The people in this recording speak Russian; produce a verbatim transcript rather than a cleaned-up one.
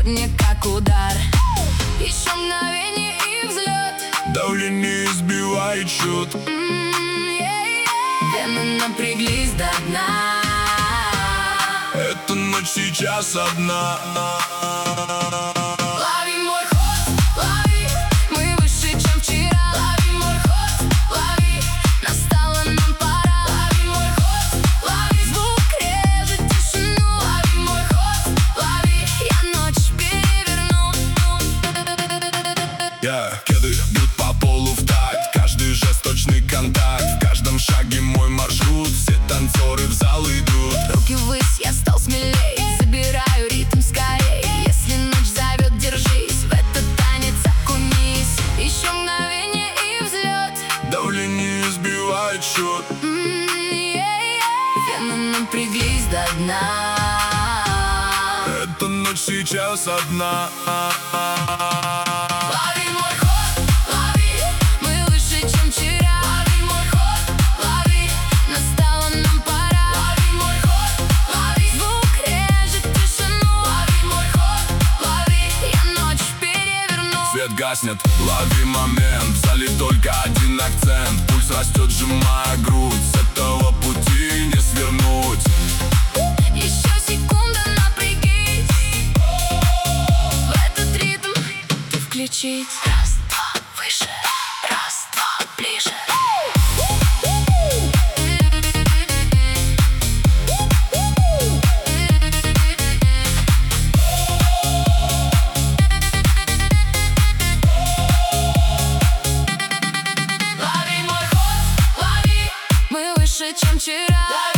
сегодня как удар. Еще мгновение и взлет. Давление сбивает счет. Вены напряглись до дна. Эта ночь сейчас одна. Лови мой ход, лови, мы выше, чем вчера. Лови мой ход, лови, настала нам пора. Лови мой ход, лови, звук режет тишину. Лови мой ход, лови, я ночь переверну. Yeah. Кеды бьют по полу в такт, каждый жест точный контакт. В каждом шаге мой маршрут, все танцоры в зал идут. Руки ввысь, я стал смелей, забираю ритм скорей. Если ночь зовет, держись, в этот танец окунись. Еще мгновение и взлет. Давление сбивает счет. Вены напряглись до дна. Эта ночь сейчас одна. Лови мой ход, лови, мы выше, чем вчера. Лови мой ход, лови, настала нам пора. Лови мой ход, лови, звук режет тишину. Лови мой ход, лови, я ночь переверну. Свет гаснет, лови момент. В зале только один акцент. Пульс растет, сжимая грудь. С этого пути не свернуть. Еще секунда, напрягись. В этот ритм ты включить. Раз, два, выше. Раз, два, ближе. Лови мой ход, лови, мы выше, чем вчера.